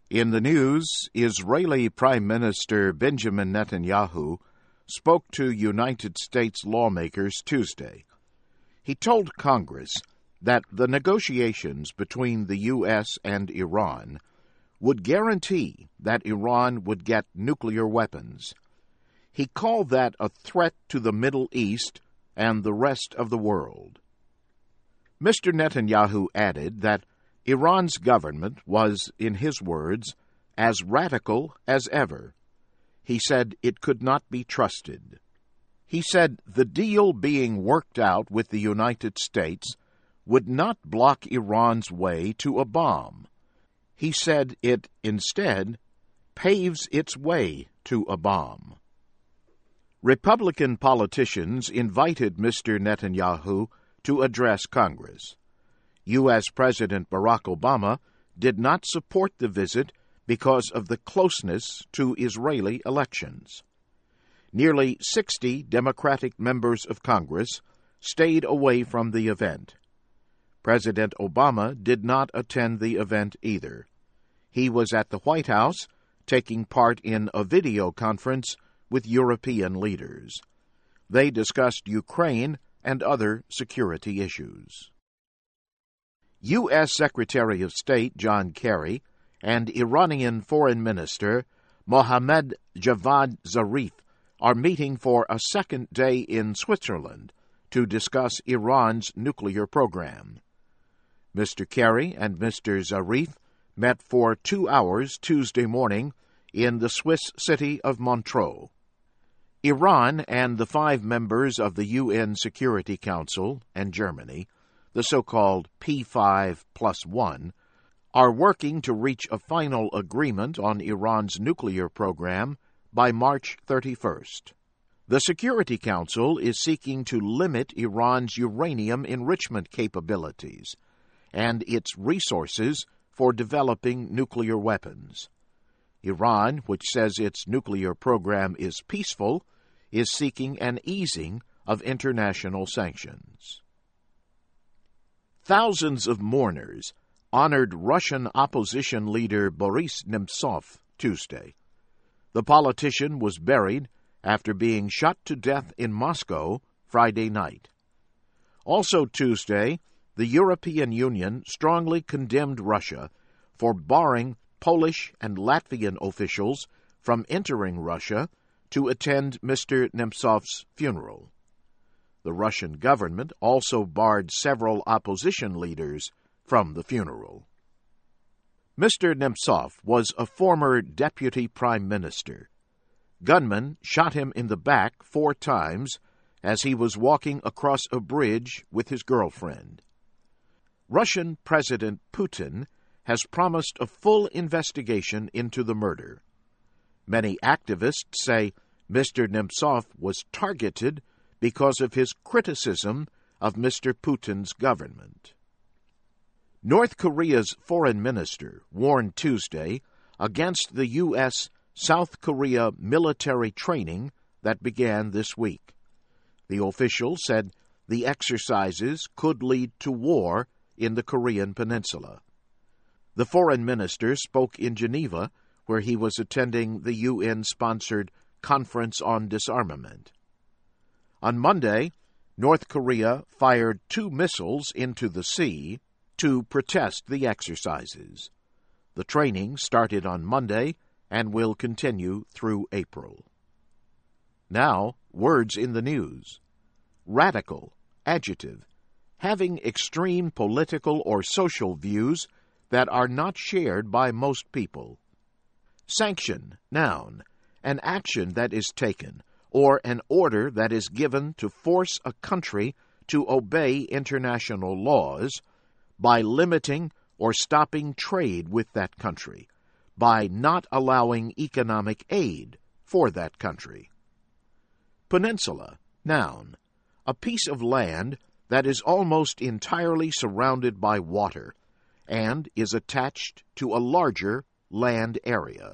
In the news, Israeli Prime Minister Benjamin Netanyahu spoke to United States lawmakers Tuesday. He told Congress that the negotiations between the U.S. and Iran would guarantee that Iran would get nuclear weapons. He called that a threat to the Middle East and the rest of the world. Mr. Netanyahu added that Iran's government was, in his words, as radical as ever. He said it could not be trusted. He said the deal being worked out with the United States would not block Iran's way to a bomb. He said it, instead, paves its way to a bomb. Republican politicians invited Mr. Netanyahu to address Congress. U.S. President Barack Obama did not support the visit because of the closeness to Israeli elections. Nearly 60 Democratic members of Congress stayed away from the event. President Obama did not attend the event either. He was at the White House taking part in a video conference with European leaders. They discussed Ukraine and other security issues. U.S. Secretary of State John Kerry and Iranian Foreign Minister Mohammad Javad Zarif are meeting for a second day in Switzerland to discuss Iran's nuclear program. Mr. Kerry and Mr. Zarif met for 2 hours Tuesday morning in the Swiss city of Montreux. Iran and the 5 members of the UN Security Council and Germany, the so-called P5+1, are working to reach a final agreement on Iran's nuclear program by March 31st. The Security Council is seeking to limit Iran's uranium enrichment capabilities and its resources for developing nuclear weapons. Iran, which says its nuclear program is peaceful, is seeking an easing of international sanctions. Thousands of mourners honored Russian opposition leader Boris Nemtsov Tuesday. The politician was buried after being shot to death in Moscow Friday night. Also Tuesday, the European Union strongly condemned Russia for barring Polish and Latvian officials from entering Russia to attend Mr. Nemtsov's funeral. The Russian government also barred several opposition leaders from the funeral. Mr. Nemtsov was a former deputy prime minister. Gunmen shot him in the back 4 times as he was walking across a bridge with his girlfriend. Russian President Putin has promised a full investigation into the murder. Many activists say Mr. Nemtsov was targeted because of his criticism of Mr. Putin's government. North Korea's foreign minister warned Tuesday against the U.S.-South Korea military training that began this week. The official said the exercises could lead to war in the Korean peninsula. The foreign minister spoke in Geneva, where he was attending the UN-sponsored Conference on Disarmament. On Monday, North Korea fired 2 missiles into the sea to protest the exercises. The training started on Monday and will continue through April. Now, words in the news. Radical, adjective, having extreme political or social views that are not shared by most people. Sanction, noun, an action that is taken, or an order that is given to force a country to obey international laws by limiting or stopping trade with that country, by not allowing economic aid for that country. Peninsula, noun, a piece of land that is almost entirely surrounded by water and is attached to a larger land area.